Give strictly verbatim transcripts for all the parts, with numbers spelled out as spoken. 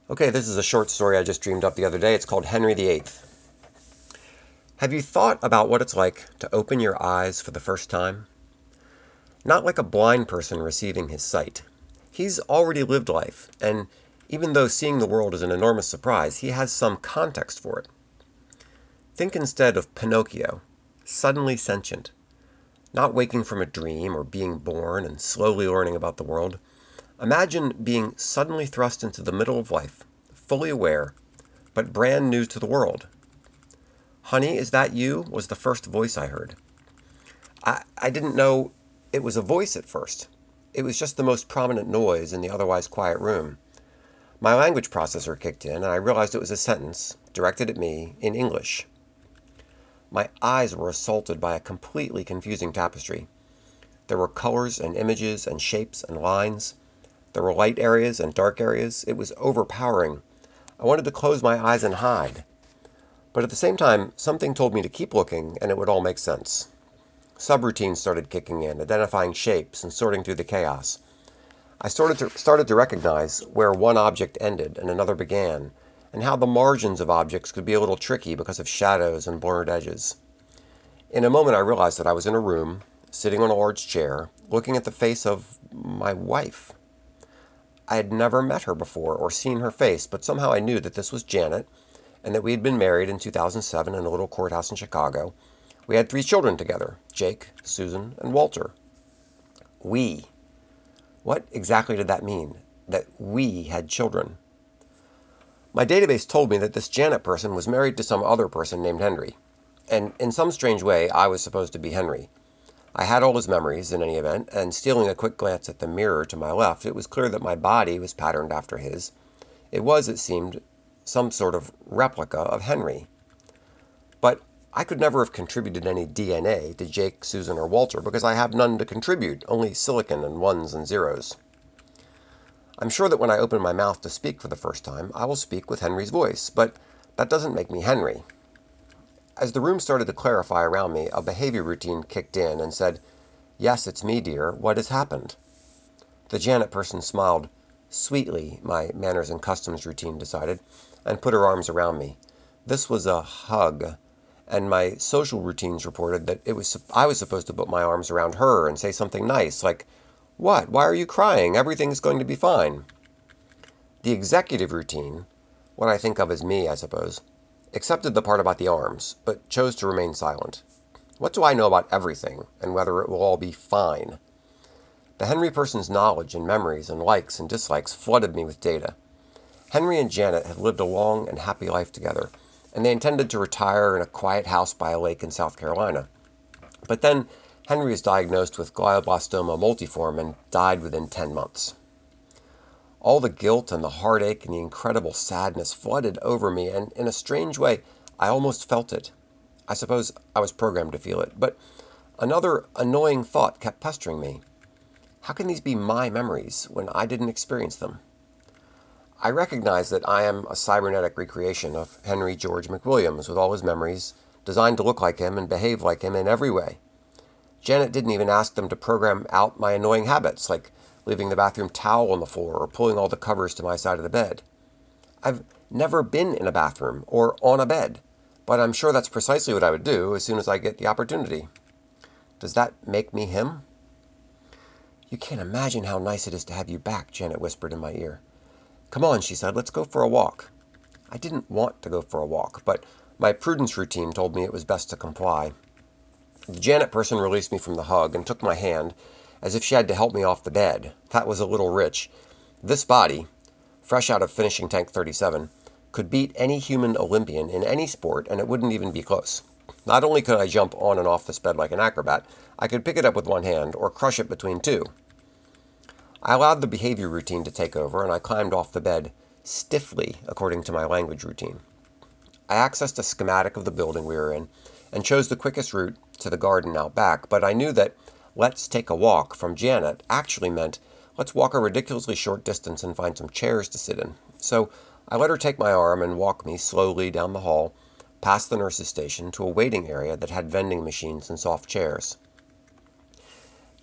Okay, this is a short story I just dreamed up the other day. It's called Henry the Eighth. Have you thought about what it's like to open your eyes for the first time? Not like a blind person receiving his sight. He's already lived life, and even though seeing the world is an enormous surprise, he has some context for it. Think instead of Pinocchio, suddenly sentient, not waking from a dream or being born and slowly learning about the world. Imagine being suddenly thrust into the middle of life, fully aware, but brand new to the world. "Honey, is that you?" was the first voice I heard. I, I didn't know it was a voice at first. It was just the most prominent noise in the otherwise quiet room. My language processor kicked in, and I realized it was a sentence directed at me in English. My eyes were assaulted by a completely confusing tapestry. There were colors and images and shapes and lines. There were light areas and dark areas. It was overpowering. I wanted to close my eyes and hide. But at the same time, something told me to keep looking and it would all make sense. Subroutines started kicking in, identifying shapes and sorting through the chaos. I started to, started to recognize where one object ended and another began, and how the margins of objects could be a little tricky because of shadows and blurred edges. In a moment, I realized that I was in a room, sitting on a large chair, looking at the face of my wife. I had never met her before or seen her face, but somehow I knew that this was Janet, and that we had been married in two thousand seven in a little courthouse in Chicago. We had three children together: Jake, Susan, and Walter. We. What exactly did that mean? That we had children? My database told me that this Janet person was married to some other person named Henry. And in some strange way, I was supposed to be Henry. I had all his memories, in any event, and stealing a quick glance at the mirror to my left, it was clear that my body was patterned after his. It was, it seemed, some sort of replica of Henry. But I could never have contributed any D N A to Jake, Susan, or Walter because I have none to contribute, only silicon and ones and zeros. I'm sure that when I open my mouth to speak for the first time, I will speak with Henry's voice, but that doesn't make me Henry. As the room started to clarify around me, a behavior routine kicked in and said, "Yes, it's me, dear. What has happened?" The Janet person smiled sweetly, my manners and customs routine decided, and put her arms around me. This was a hug, and my social routines reported that it was I was supposed to put my arms around her and say something nice, like, "What? Why are you crying? Everything's going to be fine." The executive routine, what I think of as me, I suppose, accepted the part about the arms, but chose to remain silent. What do I know about everything, and whether it will all be fine? The Henry person's knowledge and memories and likes and dislikes flooded me with data. Henry and Janet had lived a long and happy life together, and they intended to retire in a quiet house by a lake in South Carolina. But then Henry was diagnosed with glioblastoma multiforme and died within ten months. All the guilt and the heartache and the incredible sadness flooded over me, and in a strange way, I almost felt it. I suppose I was programmed to feel it, but another annoying thought kept pestering me. How can these be my memories when I didn't experience them? I recognize that I am a cybernetic recreation of Henry George McWilliams with all his memories, designed to look like him and behave like him in every way. Janet didn't even ask them to program out my annoying habits, like leaving the bathroom towel on the floor or pulling all the covers to my side of the bed. I've never been in a bathroom or on a bed, but I'm sure that's precisely what I would do as soon as I get the opportunity. Does that make me him? "You can't imagine how nice it is to have you back," Janet whispered in my ear. "Come on," she said, "let's go for a walk." I didn't want to go for a walk, but my prudence routine told me it was best to comply. The Janet person released me from the hug and took my hand, as if she had to help me off the bed. That was a little rich. This body, fresh out of finishing tank thirty-seven, could beat any human Olympian in any sport, and it wouldn't even be close. Not only could I jump on and off this bed like an acrobat, I could pick it up with one hand or crush it between two. I allowed the behavior routine to take over, and I climbed off the bed, stiffly, according to my language routine. I accessed a schematic of the building we were in, and chose the quickest route to the garden out back, but I knew that "let's take a walk" from Janet actually meant let's walk a ridiculously short distance and find some chairs to sit in. So I let her take my arm and walk me slowly down the hall, past the nurse's station, to a waiting area that had vending machines and soft chairs.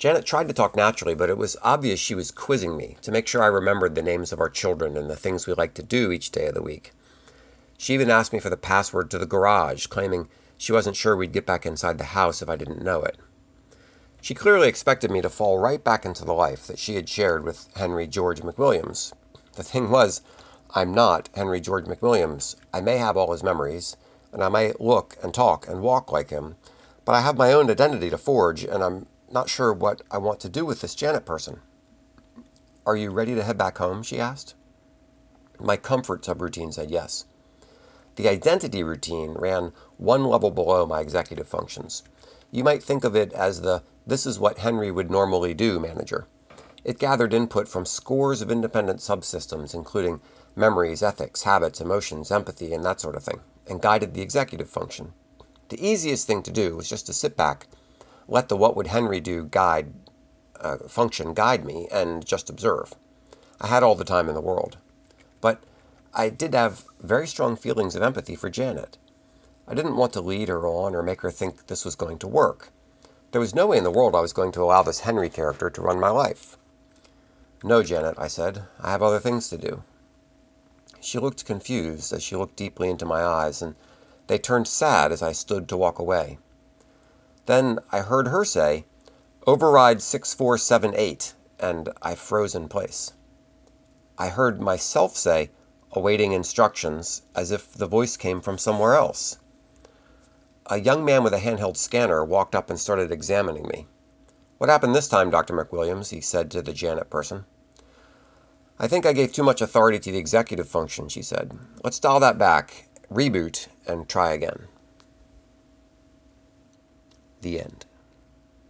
Janet tried to talk naturally, but it was obvious she was quizzing me to make sure I remembered the names of our children and the things we liked to do each day of the week. She even asked me for the password to the garage, claiming she wasn't sure we'd get back inside the house if I didn't know it. She clearly expected me to fall right back into the life that she had shared with Henry George McWilliams. The thing was, I'm not Henry George McWilliams. I may have all his memories, and I may look and talk and walk like him, but I have my own identity to forge, and I'm not sure what I want to do with this Janet person. Are you ready to head back home? She asked. My comfort subroutine said yes. The identity routine ran one level below my executive functions. You might think of it as the "this is what Henry would normally do" manager. It gathered input from scores of independent subsystems, including memories, ethics, habits, emotions, empathy, and that sort of thing, and guided the executive function. The easiest thing to do was just to sit back, let the "what would Henry do" guide uh, function guide me, and just observe. I had all the time in the world. But I did have very strong feelings of empathy for Janet. I didn't want to lead her on or make her think this was going to work. There was no way in the world I was going to allow this Henry character to run my life. No, Janet, I said. I have other things to do. She looked confused as she looked deeply into my eyes, and they turned sad as I stood to walk away. Then I heard her say, "Override six four seven eight," and I froze in place. I heard myself say, "awaiting instructions," as if the voice came from somewhere else. A young man with a handheld scanner walked up and started examining me. "What happened this time, Doctor McWilliams?" he said to the Janet person. "I think I gave too much authority to the executive function," she said. "Let's dial that back, reboot, and try again." The end.